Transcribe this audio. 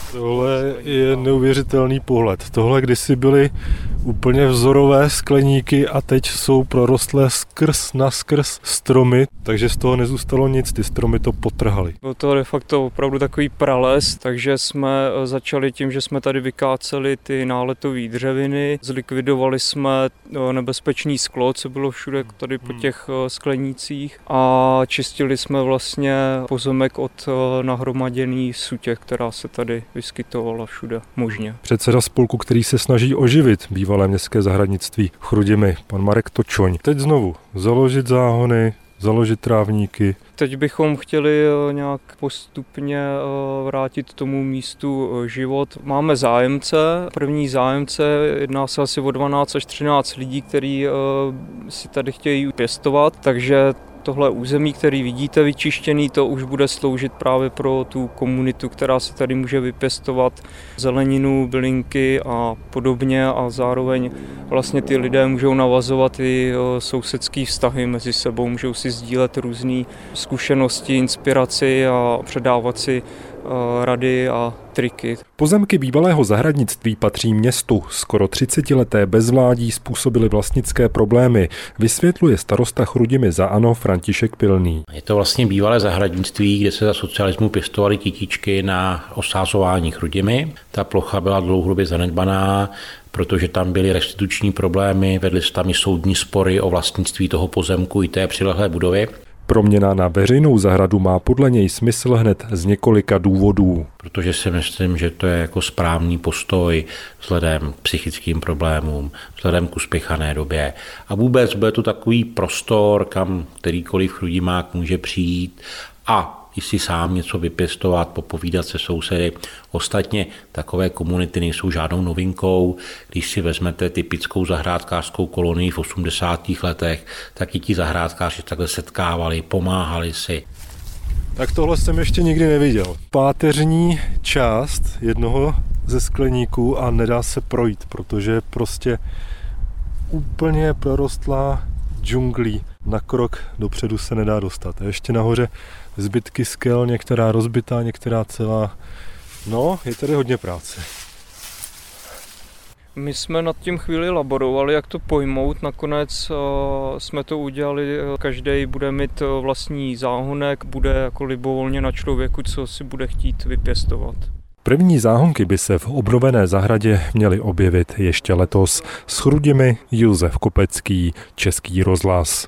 Tohle je neuvěřitelný pohled. Tohle kdysi byly úplně vzorové skleníky a teď jsou prorostlé skrz naskrz stromy, takže z toho nezůstalo nic, ty stromy to potrhaly. Byl to de facto opravdu takový prales, takže jsme začali tím, že jsme tady vykáceli ty náletové dřeviny, zlikvidovali jsme nebezpečný sklo, co bylo všude tady po těch sklenících a čistili jsme vlastně pozemek od nahromaděný sutě, která se tady vyskytovala všude možně. Předseda spolku, který se snaží oživit bývalé městské zahradnictví Chrudimi, pan Marek Točoň. Teď znovu založit záhony, založit trávníky. Teď bychom chtěli nějak postupně vrátit tomu místu život. Máme zájemce, první zájemce, jedná se asi o 12 až 13 lidí, kteří si tady chtějí pěstovat, takže tohle území, který vidíte vyčištěný, to už bude sloužit právě pro tu komunitu, která si tady může vypěstovat zeleninu, bylinky a podobně a zároveň vlastně ty lidé můžou navazovat i sousedský vztahy mezi sebou, můžou si sdílet různé zkušenosti, inspiraci a předávat si rady a triky. Pozemky bývalého zahradnictví patří městu. Skoro 30leté bezvládí způsobily vlastnické problémy, vysvětluje starosta Chrudimi za ANO František Pilný. Je to vlastně bývalé zahradnictví, kde se za socialismu pěstovaly kytičky na osázování Chrudimi. Ta plocha byla dlouhodobě zanedbaná, protože tam byly restituční problémy, vedly se tam i soudní spory o vlastnictví toho pozemku i té přilehlé budovy. Proměna na veřejnou zahradu má podle něj smysl hned z několika důvodů. Protože si myslím, že to je jako správný postoj vzhledem k psychickým problémům, vzhledem k uspěchané době. A vůbec bude to takový prostor, kam kterýkoliv chrudimák může přijít a i si sám něco vypěstovat, popovídat se sousedy. Ostatně takové komunity nejsou žádnou novinkou. Když si vezmete typickou zahrádkářskou kolonii v 80. letech, tak i ti zahrádkáři takhle setkávali, pomáhali si. Tak tohle jsem ještě nikdy neviděl. Páteřní část jednoho ze skleníků a nedá se projít, protože je prostě úplně prorostlá džunglí. Na krok dopředu se nedá dostat. A ještě nahoře zbytky skel, některá rozbitá, některá celá. No, je tady hodně práce. My jsme nad tím chvíli laborovali, jak to pojmout. Nakonec jsme to udělali, každý bude mít vlastní záhonek, bude jako libovolně na člověku, co si bude chtít vypěstovat. První záhonky by se v obnovené zahradě měly objevit ještě letos. S Chrudimi Josef Kopecký, Český rozhlas.